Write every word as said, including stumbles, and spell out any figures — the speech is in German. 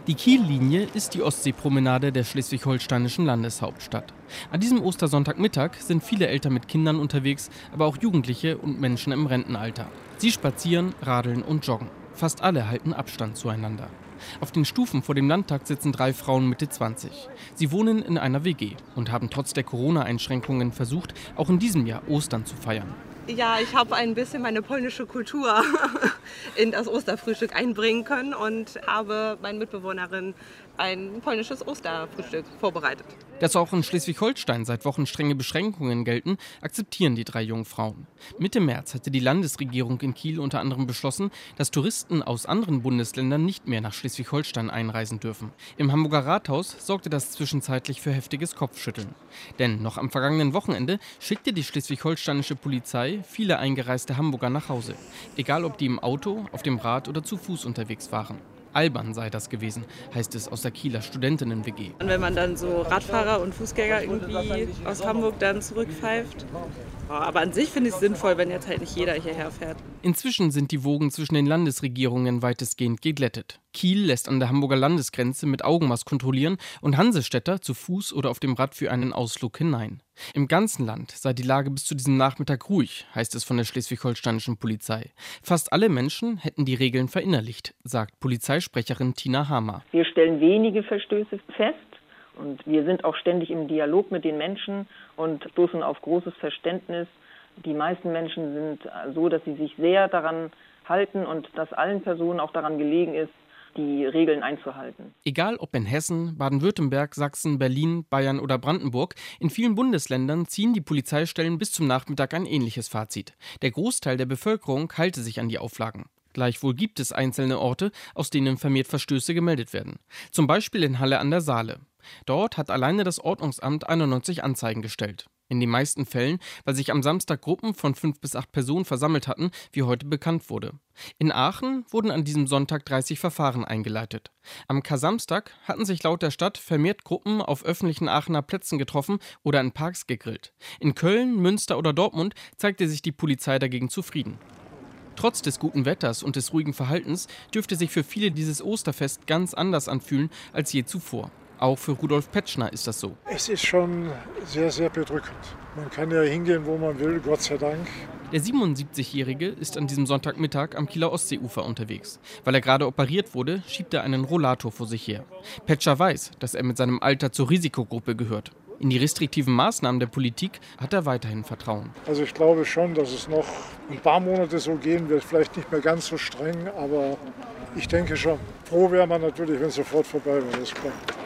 Die Kiellinie ist die Ostseepromenade der schleswig-holsteinischen Landeshauptstadt. An diesem Ostersonntagmittag sind viele Eltern mit Kindern unterwegs, aber auch Jugendliche und Menschen im Rentenalter. Sie spazieren, radeln und joggen. Fast alle halten Abstand zueinander. Auf den Stufen vor dem Landtag sitzen drei Frauen Mitte zwanzig. Sie wohnen in einer W G und haben trotz der Corona-Einschränkungen versucht, auch in diesem Jahr Ostern zu feiern. Ja, ich habe ein bisschen meine polnische Kultur in das Osterfrühstück einbringen können und habe meinen Mitbewohnerinnen ein polnisches Osterfrühstück vorbereitet. Dass auch in Schleswig-Holstein seit Wochen strenge Beschränkungen gelten, akzeptieren die drei jungen Frauen. Mitte März hatte die Landesregierung in Kiel unter anderem beschlossen, dass Touristen aus anderen Bundesländern nicht mehr nach Schleswig-Holstein einreisen dürfen. Im Hamburger Rathaus sorgte das zwischenzeitlich für heftiges Kopfschütteln. Denn noch am vergangenen Wochenende schickte die schleswig-holsteinische Polizei viele eingereiste Hamburger nach Hause. Egal, ob die im Auto, auf dem Rad oder zu Fuß unterwegs waren. Albern sei das gewesen, heißt es aus der Kieler Studentinnen-W G. Und wenn man dann so Radfahrer und Fußgänger irgendwie aus Hamburg dann zurückpfeift. Aber an sich finde ich es sinnvoll, wenn jetzt halt nicht jeder hierher fährt. Inzwischen sind die Wogen zwischen den Landesregierungen weitestgehend geglättet. Kiel lässt an der Hamburger Landesgrenze mit Augenmaß kontrollieren und Hansestädter zu Fuß oder auf dem Rad für einen Ausflug hinein. Im ganzen Land sei die Lage bis zu diesem Nachmittag ruhig, heißt es von der schleswig-holsteinischen Polizei. Fast alle Menschen hätten die Regeln verinnerlicht, sagt Polizeisprecherin Tina Hamer. Wir stellen wenige Verstöße fest. Und wir sind auch ständig im Dialog mit den Menschen und stoßen auf großes Verständnis. Die meisten Menschen sind so, dass sie sich sehr daran halten und dass allen Personen auch daran gelegen ist, die Regeln einzuhalten. Egal ob in Hessen, Baden-Württemberg, Sachsen, Berlin, Bayern oder Brandenburg, in vielen Bundesländern ziehen die Polizeistellen bis zum Nachmittag ein ähnliches Fazit. Der Großteil der Bevölkerung halte sich an die Auflagen. Gleichwohl gibt es einzelne Orte, aus denen vermehrt Verstöße gemeldet werden. Zum Beispiel in Halle an der Saale. Dort hat alleine das Ordnungsamt einundneunzig Anzeigen gestellt. In den meisten Fällen, weil sich am Samstag Gruppen von fünf bis acht Personen versammelt hatten, wie heute bekannt wurde. In Aachen wurden an diesem Sonntag dreißig Verfahren eingeleitet. Am Kar-Samstag hatten sich laut der Stadt vermehrt Gruppen auf öffentlichen Aachener Plätzen getroffen oder in Parks gegrillt. In Köln, Münster oder Dortmund zeigte sich die Polizei dagegen zufrieden. Trotz des guten Wetters und des ruhigen Verhaltens dürfte sich für viele dieses Osterfest ganz anders anfühlen als je zuvor. Auch für Rudolf Petschner ist das so. Es ist schon sehr, sehr bedrückend. Man kann ja hingehen, wo man will, Gott sei Dank. Der siebenundsiebzigjährige ist an diesem Sonntagmittag am Kieler Ostseeufer unterwegs. Weil er gerade operiert wurde, schiebt er einen Rollator vor sich her. Petscher weiß, dass er mit seinem Alter zur Risikogruppe gehört. In die restriktiven Maßnahmen der Politik hat er weiterhin Vertrauen. Also ich glaube schon, dass es noch ein paar Monate so gehen wird. Vielleicht nicht mehr ganz so streng, aber ich denke schon. Froh wäre man natürlich, wenn es sofort vorbei wäre, das ist klar.